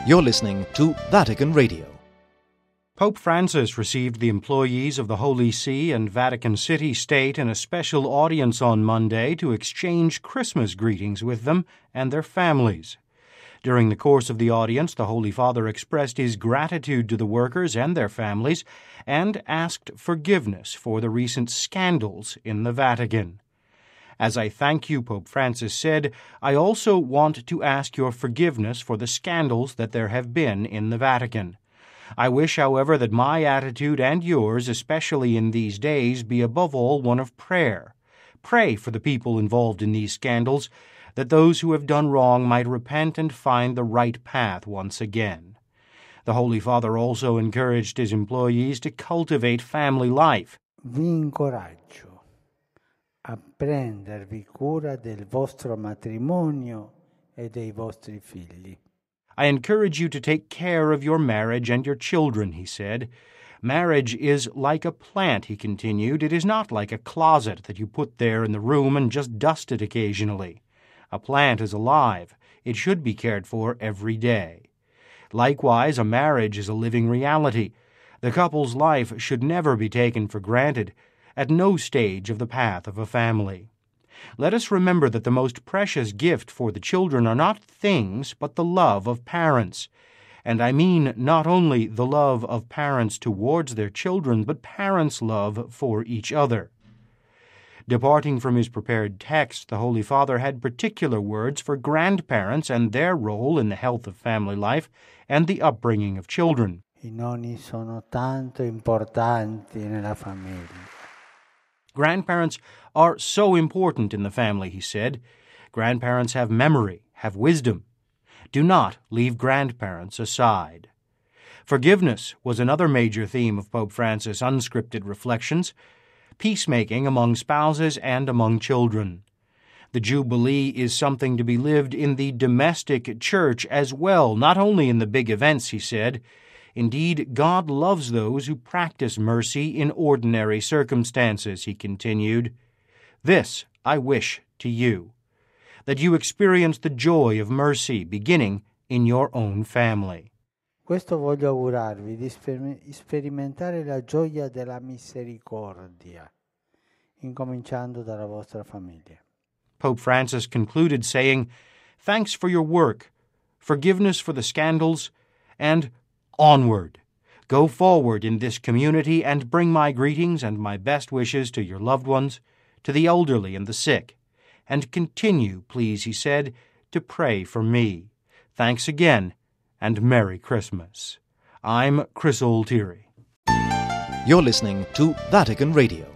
You're listening to Vatican Radio. Pope Francis received the employees of the Holy See and Vatican City State in a special audience on Monday to exchange Christmas greetings with them and their families. During the course of the audience, the Holy Father expressed his gratitude to the workers and their families and asked forgiveness for the recent scandals in the Vatican. "As I thank you," Pope Francis said, "I also want to ask your forgiveness for the scandals that there have been in the Vatican. I wish, however, that my attitude and yours, especially in these days, be above all one of prayer. Pray for the people involved in these scandals, that those who have done wrong might repent and find the right path once again." The Holy Father also encouraged his employees to cultivate family life. Vi incoraggio a prendervi cura del vostro matrimonio e dei vostri figli. "I encourage you to take care of your marriage and your children," he said. "Marriage is like a plant," he continued. "It is not like a closet that you put there in the room and just dust it occasionally. A plant is alive. It should be cared for every day. Likewise, a marriage is a living reality. The couple's life should never be taken for granted, at no stage of the path of a family. Let us remember that the most precious gift for the children are not things, but the love of parents. And I mean not only the love of parents towards their children, but parents' love for each other." Departing from his prepared text, the Holy Father had particular words for grandparents and their role in the health of family life and the upbringing of children. I nonni sono tanto importanti nella famiglia. "Grandparents are so important in the family," he said. "Grandparents have memory, have wisdom. Do not leave grandparents aside." Forgiveness was another major theme of Pope Francis' unscripted reflections. Peacemaking among spouses and among children. The Jubilee is something to be lived in the domestic church as well, not only in the big events, he said. "Indeed, God loves those who practice mercy in ordinary circumstances," he continued. "This I wish to you, that you experience the joy of mercy beginning in your own family." Questo voglio augurarvi di sperimentare la gioia della misericordia, incominciando dalla vostra famiglia. Pope Francis concluded saying, "Thanks for your work, forgiveness for the scandals, and onward. Go forward in this community and bring my greetings and my best wishes to your loved ones, to the elderly and the sick. And continue, please," he said, "to pray for me. Thanks again, and Merry Christmas. I'm Chris Altieri." You're listening to Vatican Radio.